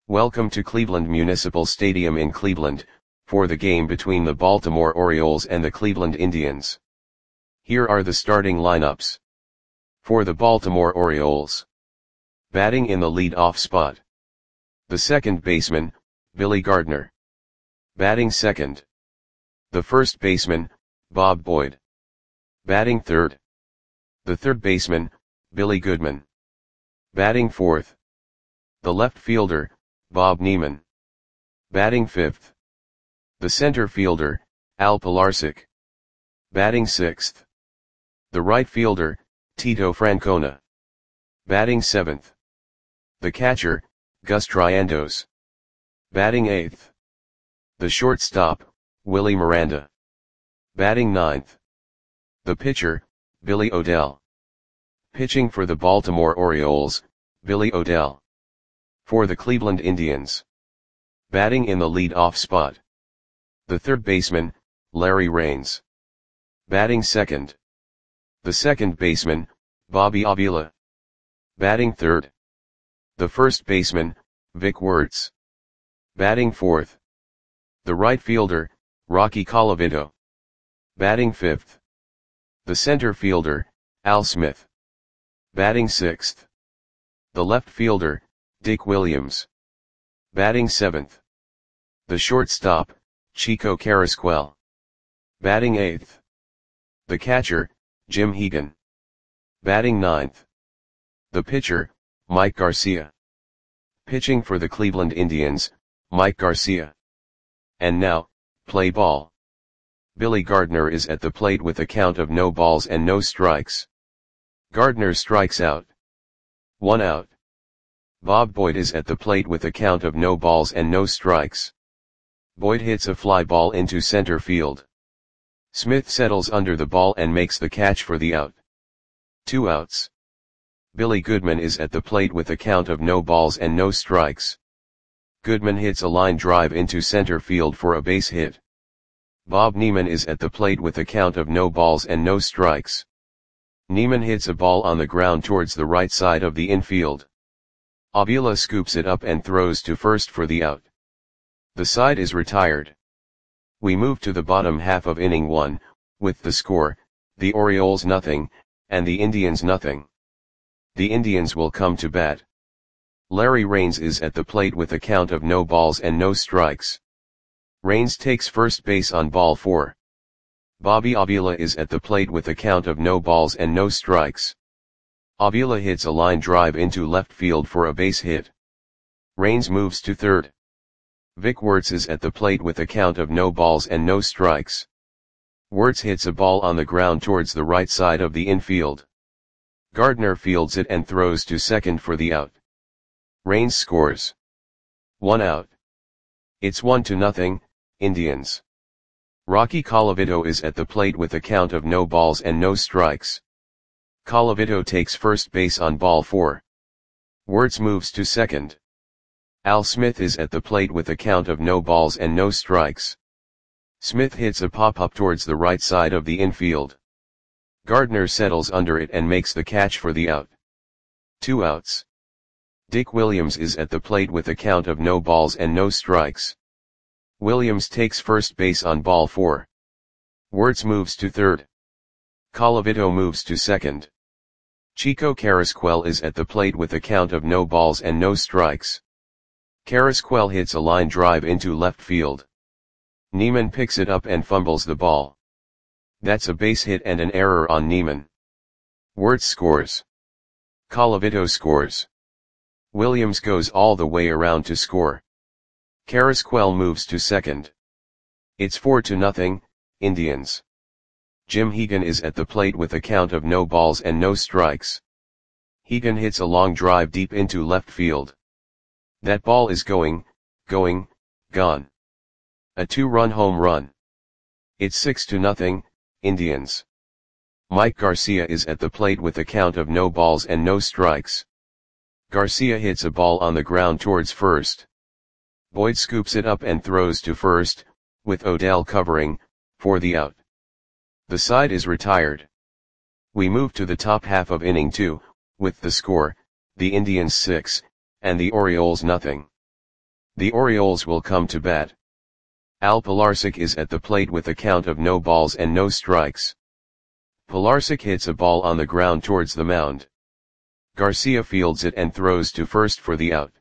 Welcome to Cleveland Municipal Stadium in Cleveland, for the game between the Baltimore Orioles and the Cleveland Indians. Here are the starting lineups. For the Baltimore Orioles. Batting in the lead-off spot. The second baseman, Billy Gardner. Batting second. The first baseman, Bob Boyd. Batting third. The third baseman, Billy Goodman. Batting fourth. The left fielder, Bob Neiman. Batting fifth. The center fielder, Al Pilarczyk. Batting sixth. The right fielder, Tito Francona. Batting seventh. The catcher, Gus Triandos. Batting eighth. The shortstop, Willie Miranda. Batting ninth. The pitcher, Billy O'Dell. Pitching for the Baltimore Orioles, Billy O'Dell. For the Cleveland Indians. Batting in the lead-off spot. The third baseman, Larry Raines. Batting second. The second baseman, Bobby Avila. Batting third. The first baseman, Vic Wertz. Batting fourth. The right fielder, Rocky Colavito. Batting fifth. The center fielder, Al Smith. Batting sixth. The left fielder, Dick Williams. Batting seventh. The shortstop, Chico Carrasquel. Batting eighth. The catcher, Jim Hegan. Batting ninth. The pitcher, Mike Garcia. Pitching for the Cleveland Indians, Mike Garcia. And now, play ball. Billy Gardner is at the plate with a count of no balls and no strikes. Gardner strikes out. 1 out. Bob Boyd is at the plate with a count of no balls and no strikes. Boyd hits a fly ball into center field. Smith settles under the ball and makes the catch for the out. 2 outs. Billy Goodman is at the plate with a count of no balls and no strikes. Goodman hits a line drive into center field for a base hit. Bob Neiman is at the plate with a count of no balls and no strikes. Neiman hits a ball on the ground towards the right side of the infield. Avila scoops it up and throws to first for the out. The side is retired. We move to the bottom half of inning 1, with the score, the Orioles nothing, and the Indians nothing. The Indians will come to bat. Larry Raines is at the plate with a count of no balls and no strikes. Raines takes first base on ball 4. Bobby Avila is at the plate with a count of no balls and no strikes. Avila hits a line drive into left field for a base hit. Raines moves to third. Vic Wertz is at the plate with a count of no balls and no strikes. Wertz hits a ball on the ground towards the right side of the infield. Gardner fields it and throws to second for the out. Raines scores. 1 out. It's 1-0, Indians. Rocky Colavito is at the plate with a count of no balls and no strikes. Colavito takes first base on ball 4. Wertz moves to second. Al Smith is at the plate with a count of no balls and no strikes. Smith hits a pop-up towards the right side of the infield. Gardner settles under it and makes the catch for the out. 2 outs. Dick Williams is at the plate with a count of no balls and no strikes. Williams takes first base on ball 4. Wertz moves to third. Colavito moves to second. Chico Carrasquel is at the plate with a count of no balls and no strikes. Carrasquel hits a line drive into left field. Neiman picks it up and fumbles the ball. That's a base hit and an error on Neiman. Wertz scores. Colavito scores. Williams goes all the way around to score. Carrasquel moves to second. It's 4-0, Indians. Jim Hegan is at the plate with a count of no balls and no strikes. Hegan hits a long drive deep into left field. That ball is gone. A 2-run home run. It's 6-0, Indians. Mike Garcia is at the plate with a count of no balls and no strikes. Garcia hits a ball on the ground towards first. Boyd scoops it up and throws to first, with O'Dell covering, for the out. The side is retired. We move to the top half of inning 2, with the score, the Indians 6, and the Orioles nothing. The Orioles will come to bat. Al Pilarczyk is at the plate with a count of no balls and no strikes. Pilarczyk hits a ball on the ground towards the mound. Garcia fields it and throws to first for the out.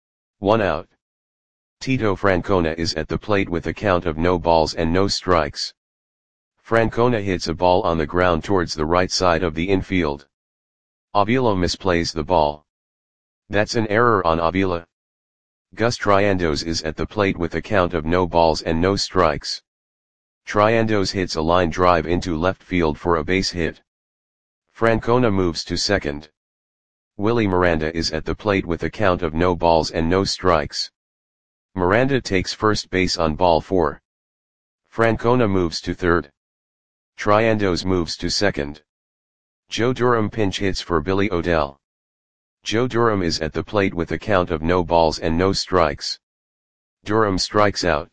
1 out. Tito Francona is at the plate with a count of no balls and no strikes. Francona hits a ball on the ground towards the right side of the infield. Avila misplays the ball. That's an error on Avila. Gus Triandos is at the plate with a count of no balls and no strikes. Triandos hits a line drive into left field for a base hit. Francona moves to second. Willie Miranda is at the plate with a count of no balls and no strikes. Miranda takes first base on ball 4. Francona moves to third. Triandos moves to second. Joe Durham pinch hits for Billy O'Dell. Joe Durham is at the plate with a count of no balls and no strikes. Durham strikes out.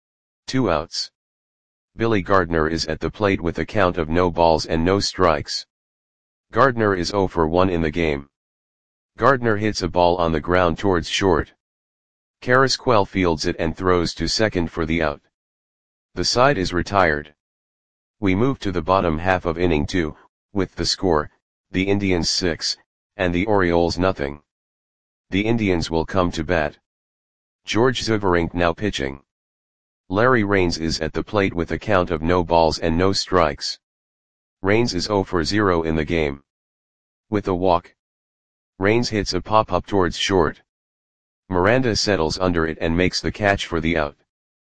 2 outs. Billy Gardner is at the plate with a count of no balls and no strikes. Gardner is 0 for 1 in the game. Gardner hits a ball on the ground towards short. Carrasquel fields it and throws to second for the out. The side is retired. We move to the bottom half of inning 2, with the score, the Indians 6, and the Orioles nothing. The Indians will come to bat. George Zuverink now pitching. Larry Raines is at the plate with a count of no balls and no strikes. Raines is 0 for 0 in the game. With a walk. Raines hits a pop-up towards short. Miranda settles under it and makes the catch for the out.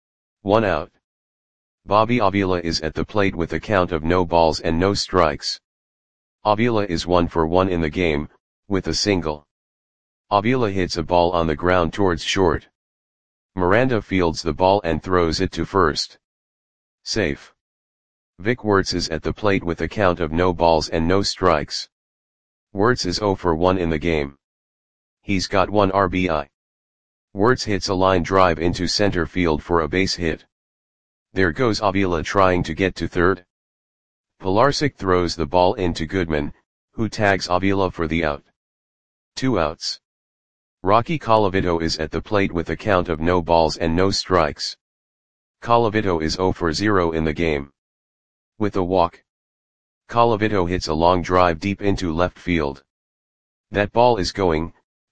1 out. Bobby Avila is at the plate with a count of no balls and no strikes. Avila is 1 for 1 in the game, with a single. Avila hits a ball on the ground towards short. Miranda fields the ball and throws it to first. Safe. Vic Wertz is at the plate with a count of no balls and no strikes. Wertz is 0 for 1 in the game. He's got 1 RBI. Wertz hits a line drive into center field for a base hit. There goes Avila trying to get to third. Pilarczyk throws the ball into Goodman, who tags Avila for the out. 2 outs. Rocky Colavito is at the plate with a count of no balls and no strikes. Colavito is 0 for 0 in the game. With a walk. Colavito hits a long drive deep into left field. That ball is going,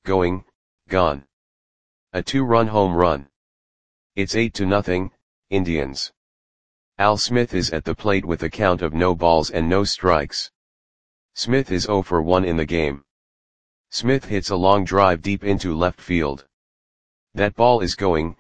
gone. A 2-run home run. It's 8-0, Indians. Al Smith is at the plate with a count of no balls and no strikes. Smith is 0 for 1 in the game. Smith hits a long drive deep into left field. That ball is going,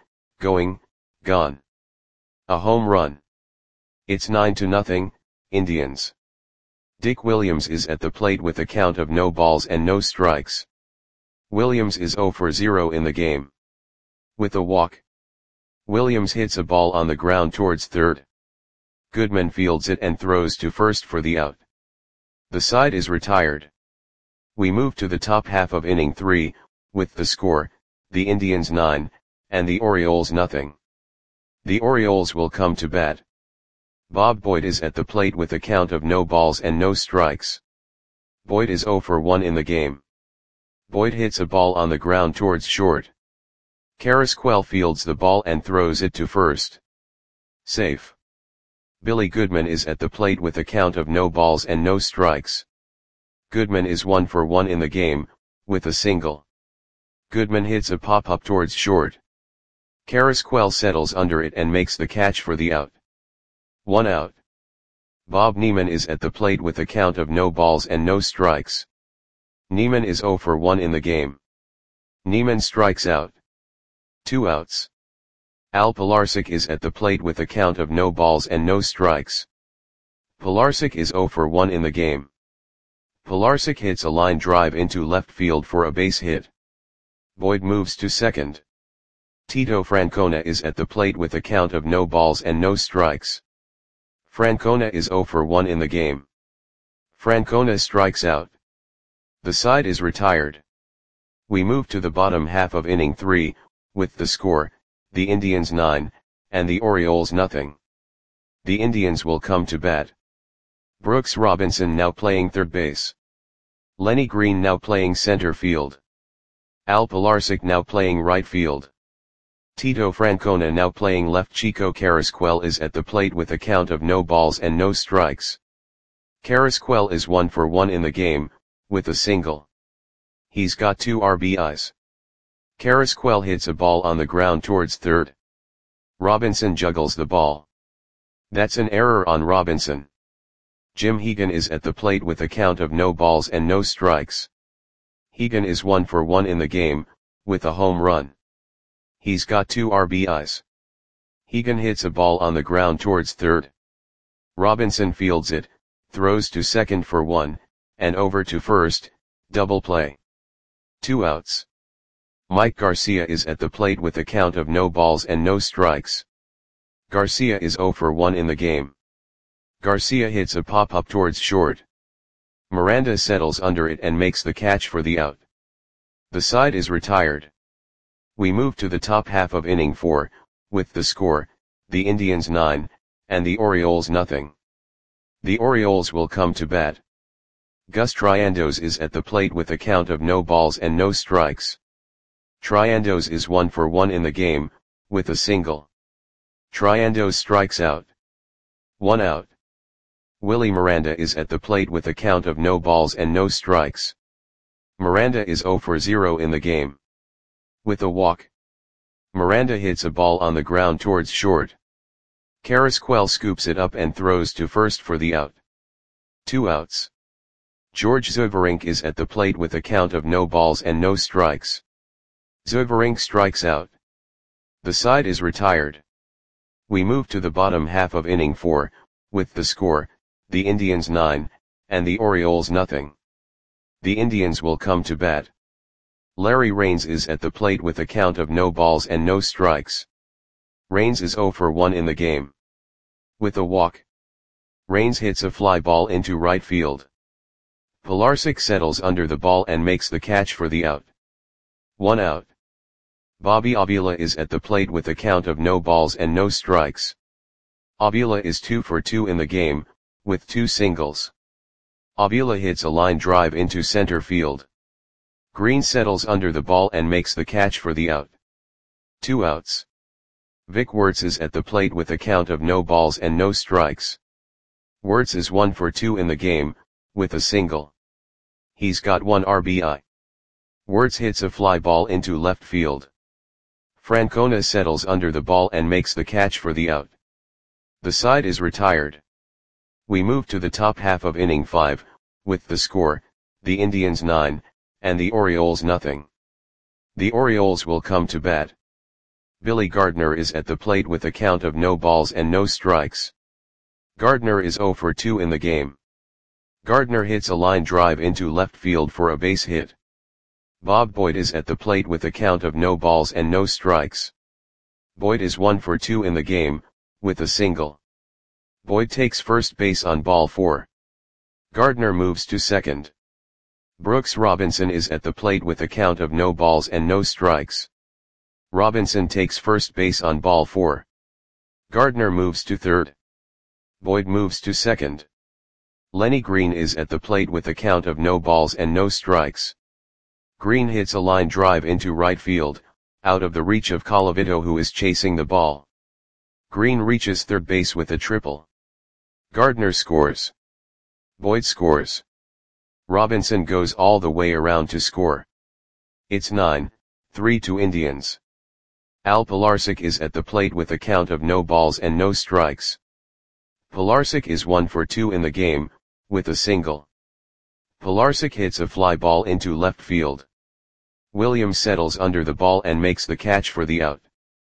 gone. A home run. It's 9-0, Indians. Dick Williams is at the plate with a count of no balls and no strikes. Williams is 0 for 0 in the game. With a walk. Williams hits a ball on the ground towards third. Goodman fields it and throws to first for the out. The side is retired. We move to the top half of inning 3, with the score, the Indians 9, and the Orioles nothing. The Orioles will come to bat. Bob Boyd is at the plate with a count of no balls and no strikes. Boyd is 0 for 1 in the game. Boyd hits a ball on the ground towards short. Carrasquel fields the ball and throws it to first. Safe. Billy Goodman is at the plate with a count of no balls and no strikes. Goodman is 1 for 1 in the game, with a single. Goodman hits a pop-up towards short. Carrasquel settles under it and makes the catch for the out. 1 out. Bob Neiman is at the plate with a count of no balls and no strikes. Neiman is 0 for 1 in the game. Neiman strikes out. 2 outs. Al Pilarczyk is at the plate with a count of no balls and no strikes. Pilarczyk is 0 for 1 in the game. Pilarczyk hits a line drive into left field for a base hit. Boyd moves to second. Tito Francona is at the plate with a count of no balls and no strikes. Francona is 0 for 1 in the game. Francona strikes out. The side is retired. We move to the bottom half of inning 3, with the score, the Indians 9, and the Orioles nothing. The Indians will come to bat. Brooks Robinson now playing third base. Lenny Green now playing center field. Al Pilarczyk now playing right field. Tito Francona now playing left. Chico Carrasquel is at the plate with a count of no balls and no strikes. Carrasquel is 1 for 1 in the game, with a single. He's got 2 RBIs. Carrasquel hits a ball on the ground towards third. Robinson juggles the ball. That's an error on Robinson. Jim Hegan is at the plate with a count of no balls and no strikes. Hegan is 1 for 1 in the game, with a home run. He's got 2 RBIs. Hegan hits a ball on the ground towards third. Robinson fields it, throws to second for 1, and over to first, double play. 2 outs. Mike Garcia is at the plate with a count of no balls and no strikes. Garcia is 0 for 1 in the game. Garcia hits a pop-up towards short. Miranda settles under it and makes the catch for the out. The side is retired. We move to the top half of inning 4, with the score, the Indians 9, and the Orioles nothing. The Orioles will come to bat. Gus Triandos is at the plate with a count of no balls and no strikes. Triandos is 1 for 1 in the game, with a single. Triandos strikes out. 1 out. Willie Miranda is at the plate with a count of no balls and no strikes. Miranda is 0 for 0 in the game. With a walk. Miranda hits a ball on the ground towards short. Carrasquel scoops it up and throws to first for the out. 2 outs. George Zverink is at the plate with a count of no balls and no strikes. Zverink strikes out. The side is retired. We move to the bottom half of inning 4, with the score, the Indians 9, and the Orioles nothing. The Indians will come to bat. Larry Raines is at the plate with a count of no balls and no strikes. Raines is 0 for 1 in the game. With a walk. Raines hits a fly ball into right field. Pilarczyk settles under the ball and makes the catch for the out. 1 out. Bobby Avila is at the plate with a count of no balls and no strikes. Avila is 2 for 2 in the game, with 2 singles. Avila hits a line drive into center field. Green settles under the ball and makes the catch for the out. 2 outs. Vic Wertz is at the plate with a count of no balls and no strikes. Wertz is 1 for 2 in the game, with a single. He's got 1 RBI. Wertz hits a fly ball into left field. Francona settles under the ball and makes the catch for the out. The side is retired. We move to the top half of inning 5, with the score, the Indians 9, and the Orioles nothing. The Orioles will come to bat. Billy Gardner is at the plate with a count of no balls and no strikes. Gardner is 0 for 2 in the game. Gardner hits a line drive into left field for a base hit. Bob Boyd is at the plate with a count of no balls and no strikes. Boyd is 1 for 2 in the game, with a single. Boyd takes first base on ball 4. Gardner moves to second. Brooks Robinson is at the plate with a count of no balls and no strikes. Robinson takes first base on ball 4. Gardner moves to third. Boyd moves to second. Lenny Green is at the plate with a count of no balls and no strikes. Green hits a line drive into right field, out of the reach of Colavito, who is chasing the ball. Green reaches third base with a triple. Gardner scores. Boyd scores. Robinson goes all the way around to score. It's 9-3 to Indians. Al Pilarczyk is at the plate with a count of no balls and no strikes. Pilarczyk is 1 for 2 in the game, with a single. Pilarczyk hits a fly ball into left field. Williams settles under the ball and makes the catch for the out.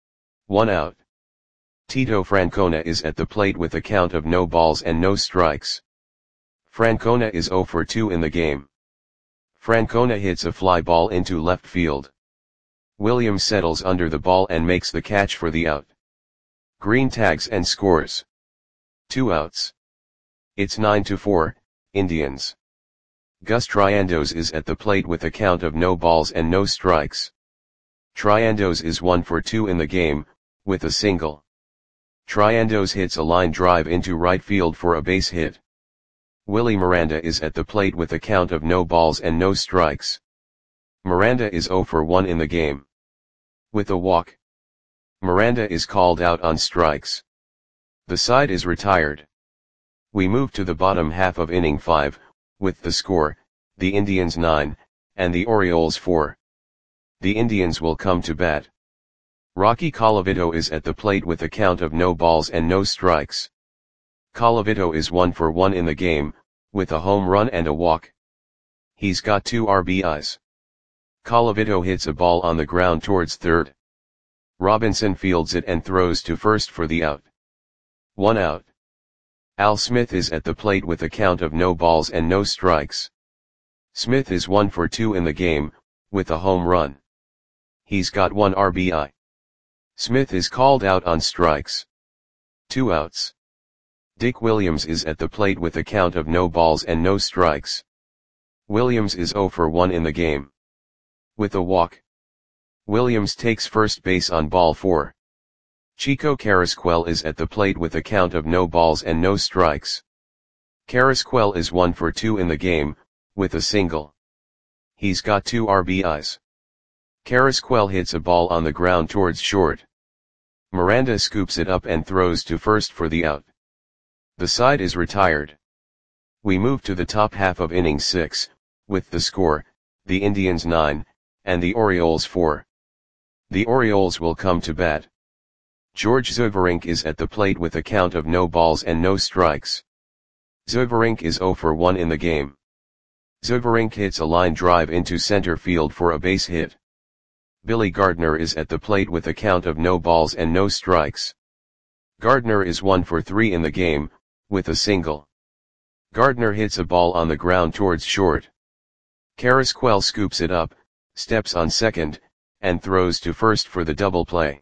1 out. Tito Francona is at the plate with a count of no balls and no strikes. Francona is 0 for 2 in the game. Francona hits a fly ball into left field. Williams settles under the ball and makes the catch for the out. Green tags and scores. 2 outs. It's 9-4, Indians. Gus Triandos is at the plate with a count of no balls and no strikes. Triandos is 1 for 2 in the game, with a single. Triandos hits a line drive into right field for a base hit. Willie Miranda is at the plate with a count of no balls and no strikes. Miranda is 0 for 1 in the game. With a walk. Miranda is called out on strikes. The side is retired. We move to the bottom half of inning 5, with the score, the Indians 9, and the Orioles 4. The Indians will come to bat. Rocky Colavito is at the plate with a count of no balls and no strikes. Colavito is 1 for 1 in the game, with a home run and a walk. He's got 2 RBIs. Colavito hits a ball on the ground towards third. Robinson fields it and throws to first for the out. 1 out. Al Smith is at the plate with a count of no balls and no strikes. Smith is 1 for 2 in the game, with a home run. He's got 1 RBI. Smith is called out on strikes. 2 outs. Dick Williams is at the plate with a count of no balls and no strikes. Williams is 0 for 1 in the game. With a walk. Williams takes first base on ball 4. Chico Carrasquel is at the plate with a count of no balls and no strikes. Carrasquel is 1 for 2 in the game, with a single. He's got 2 RBIs. Carrasquel hits a ball on the ground towards short. Miranda scoops it up and throws to first for the out. The side is retired. We move to the top half of inning 6, with the score, the Indians 9, and the Orioles 4. The Orioles will come to bat. George Zverink is at the plate with a count of no balls and no strikes. Zverink is 0 for 1 in the game. Zverink hits a line drive into center field for a base hit. Billy Gardner is at the plate with a count of no balls and no strikes. Gardner is 1 for 3 in the game, with a single. Gardner hits a ball on the ground towards short. Carrasquel scoops it up, steps on second, and throws to first for the double play.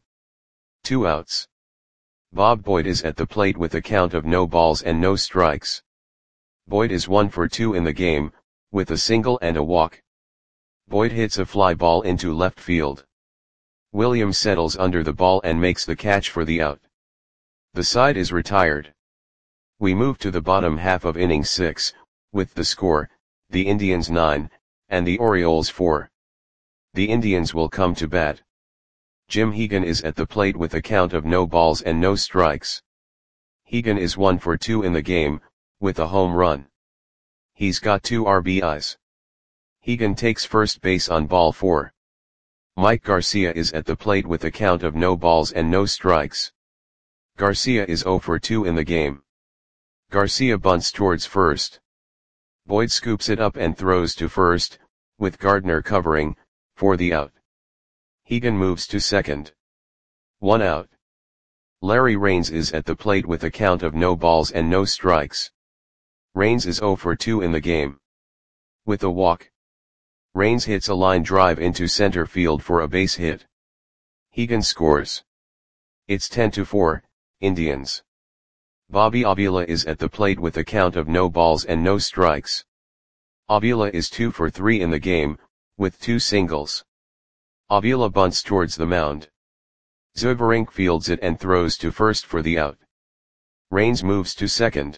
2 outs. Bob Boyd is at the plate with a count of no balls and no strikes. Boyd is 1 for 2 in the game, with a single and a walk. Boyd hits a fly ball into left field. Williams settles under the ball and makes the catch for the out. The side is retired. We move to the bottom half of inning 6, with the score, the Indians 9, and the Orioles 4. The Indians will come to bat. Jim Hegan is at the plate with a count of no balls and no strikes. Hegan is 1 for 2 in the game, with a home run. He's got 2 RBIs. Hegan takes first base on ball 4. Mike Garcia is at the plate with a count of no balls and no strikes. Garcia is 0 for 2 in the game. Garcia bunts towards first. Boyd scoops it up and throws to first, with Gardner covering, for the out. Hegan moves to second. 1 out. Larry Raines is at the plate with a count of no balls and no strikes. Raines is 0 for 2 in the game. With a walk. Raines hits a line drive into center field for a base hit. Hegan scores. It's 10-4, Indians. Bobby Avila is at the plate with a count of no balls and no strikes. Avila is 2 for 3 in the game, with 2 singles. Avila bunts towards the mound. Zverink fields it and throws to first for the out. Raines moves to second.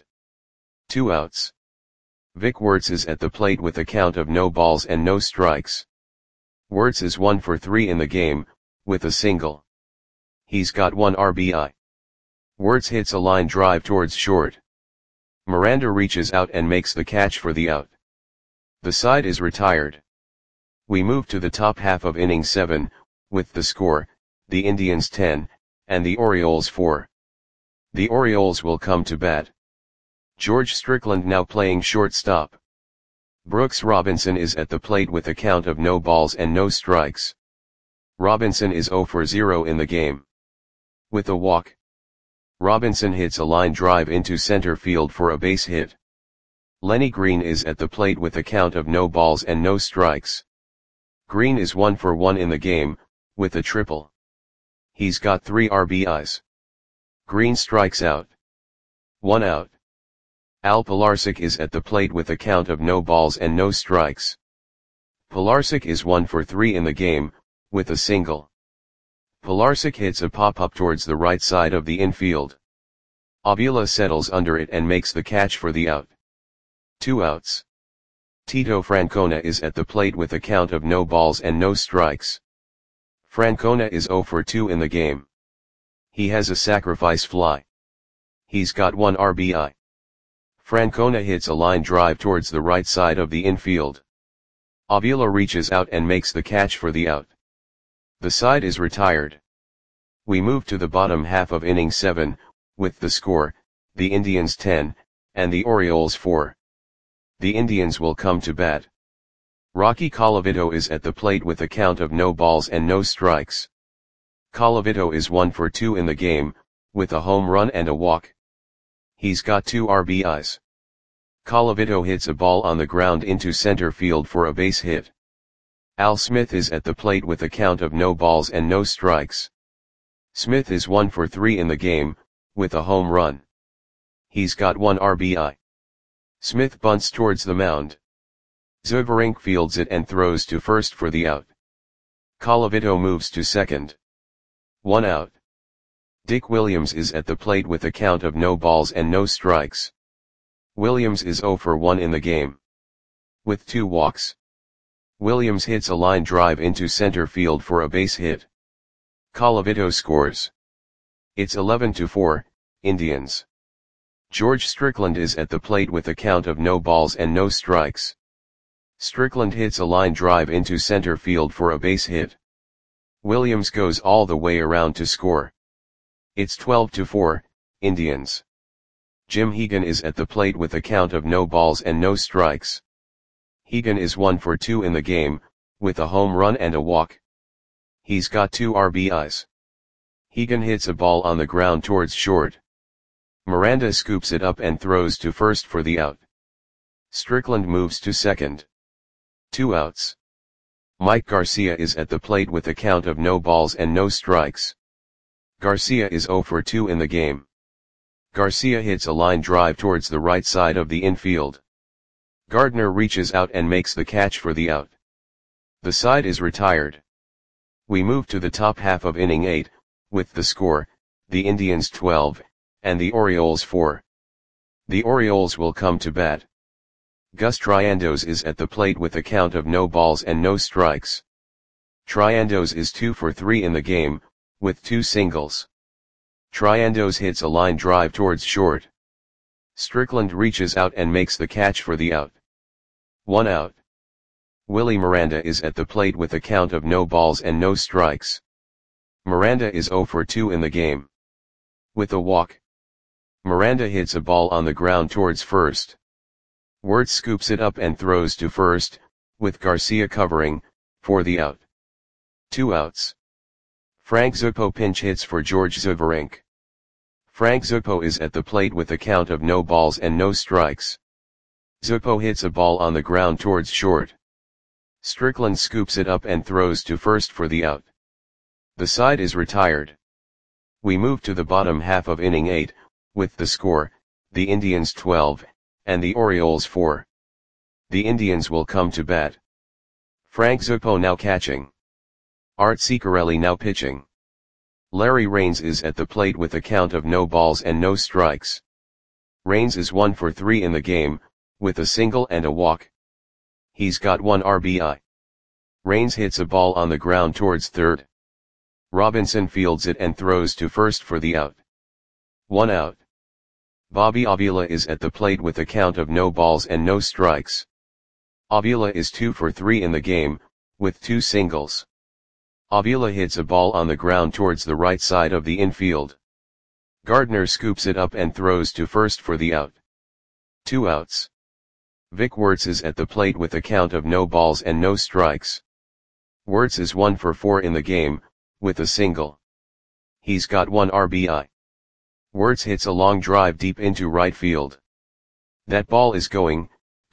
2 outs. Vic Wertz is at the plate with a count of no balls and no strikes. Wertz is 1 for 3 in the game, with a single. He's got 1 RBI. Wertz hits a line drive towards short. Miranda reaches out and makes the catch for the out. The side is retired. We move to the top half of inning 7, with the score, the Indians 10, and the Orioles 4. The Orioles will come to bat. George Strickland now playing shortstop. Brooks Robinson is at the plate with a count of no balls and no strikes. Robinson is 0 for 0 in the game. With a walk. Robinson hits a line drive into center field for a base hit. Lenny Green is at the plate with a count of no balls and no strikes. Green is 1 for 1 in the game, with a triple. He's got 3 RBIs. Green strikes out. 1 out. Al Pilarczyk is at the plate with a count of no balls and no strikes. Pilarczyk is 1 for 3 in the game, with a single. Pilarczyk hits a pop-up towards the right side of the infield. Avila settles under it and makes the catch for the out. 2 outs. Tito Francona is at the plate with a count of no balls and no strikes. Francona is 0 for 2 in the game. He has a sacrifice fly. He's got 1 RBI. Francona hits a line drive towards the right side of the infield. Avila reaches out and makes the catch for the out. The side is retired. We move to the bottom half of inning 7, with the score, the Indians 10, and the Orioles 4. The Indians will come to bat. Rocky Colavito is at the plate with a count of no balls and no strikes. Colavito is 1 for 2 in the game, with a home run and a walk. He's got 2 RBIs. Colavito hits a ball on the ground into center field for a base hit. Al Smith is at the plate with a count of no balls and no strikes. Smith is 1 for 3 in the game, with a home run. He's got 1 RBI. Smith bunts towards the mound. Zuberink fields it and throws to first for the out. Colavito moves to second. 1 out. Dick Williams is at the plate with a count of no balls and no strikes. Williams is 0 for 1 in the game, with 2 walks. Williams hits a line drive into center field for a base hit. Colavito scores. It's 11-4, Indians. George Strickland is at the plate with a count of no balls and no strikes. Strickland hits a line drive into center field for a base hit. Williams goes all the way around to score. It's 12-4, Indians. Jim Hegan is at the plate with a count of no balls and no strikes. Hegan is 1 for 2 in the game, with a home run and a walk. He's got 2 RBIs. Hegan hits a ball on the ground towards short. Miranda scoops it up and throws to first for the out. Strickland moves to second. 2 outs. Mike Garcia is at the plate with a count of no balls and no strikes. Garcia is 0 for 2 in the game. Garcia hits a line drive towards the right side of the infield. Gardner reaches out and makes the catch for the out. The side is retired. We move to the top half of inning 8, with the score, the Indians 12, and the Orioles 4. The Orioles will come to bat. Gus Triandos is at the plate with a count of no balls and no strikes. Triandos is 2 for 3 in the game, with 2 singles. Triandos hits a line drive towards short. Strickland reaches out and makes the catch for the out. 1 out. Willie Miranda is at the plate with a count of no balls and no strikes. Miranda is 0 for 2 in the game, with a walk. Miranda hits a ball on the ground towards first. Wirtz scoops it up and throws to first, with Garcia covering, for the out. 2 outs. Frank Zuppo pinch hits for George Zuberink. Frank Zuppo is at the plate with a count of no balls and no strikes. Zuppo hits a ball on the ground towards short. Strickland scoops it up and throws to first for the out. The side is retired. We move to the bottom half of inning 8, with the score, the Indians 12, and the Orioles 4. The Indians will come to bat. Frank Zuppo now catching. Art Ciccarelli now pitching. Larry Raines is at the plate with a count of no balls and no strikes. Raines is 1 for 3 in the game, with a single and a walk. He's got 1 RBI. Raines hits a ball on the ground towards third. Robinson fields it and throws to first for the out. 1 out. Bobby Avila is at the plate with a count of no balls and no strikes. Avila is 2 for 3 in the game, with 2 singles. Avila hits a ball on the ground towards the right side of the infield. Gardner scoops it up and throws to first for the out. 2 outs. Vic Wirtz is at the plate with a count of no balls and no strikes. Wirtz is 1 for 4 in the game, with a single. He's got 1 RBI. Wirtz hits a long drive deep into right field. That ball is going,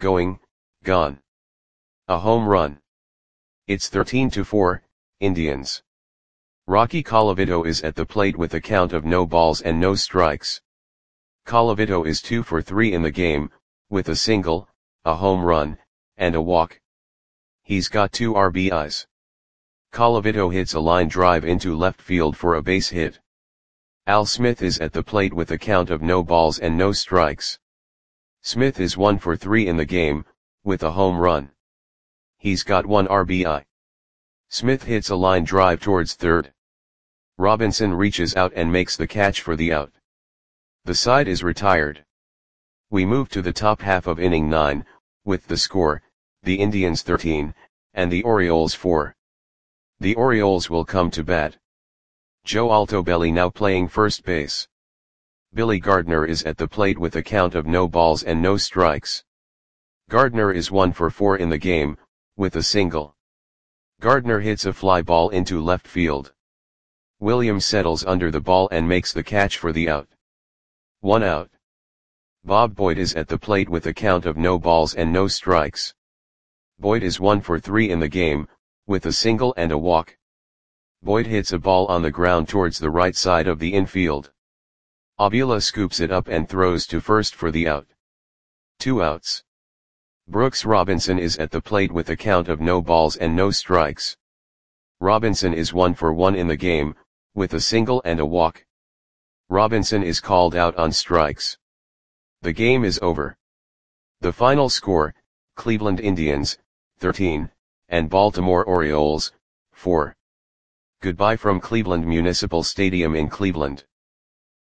gone. A home run. It's 13-4, Indians. Rocky Colavito is at the plate with a count of no balls and no strikes. Colavito is 2 for 3 in the game, with a single, a home run, and a walk. He's got 2 RBIs. Colavito hits a line drive into left field for a base hit. Al Smith is at the plate with a count of no balls and no strikes. Smith is 1 for 3 in the game, with a home run. He's got 1 RBI. Smith hits a line drive towards third. Robinson reaches out and makes the catch for the out. The side is retired. We move to the top half of inning 9, with the score, the Indians 13, and the Orioles 4. The Orioles will come to bat. Joe Altobelli now playing first base. Billy Gardner is at the plate with a count of no balls and no strikes. Gardner is 1 for 4 in the game, with a single. Gardner hits a fly ball into left field. Williams settles under the ball and makes the catch for the out. 1 out. Bob Boyd is at the plate with a count of no balls and no strikes. Boyd is 1 for 3 in the game, with a single and a walk. Boyd hits a ball on the ground towards the right side of the infield. Avila scoops it up and throws to first for the out. 2 outs. Brooks Robinson is at the plate with a count of no balls and no strikes. Robinson is 1 for 1 in the game, with a single and a walk. Robinson is called out on strikes. The game is over. The final score, Cleveland Indians, 13, and Baltimore Orioles, 4. Goodbye from Cleveland Municipal Stadium in Cleveland.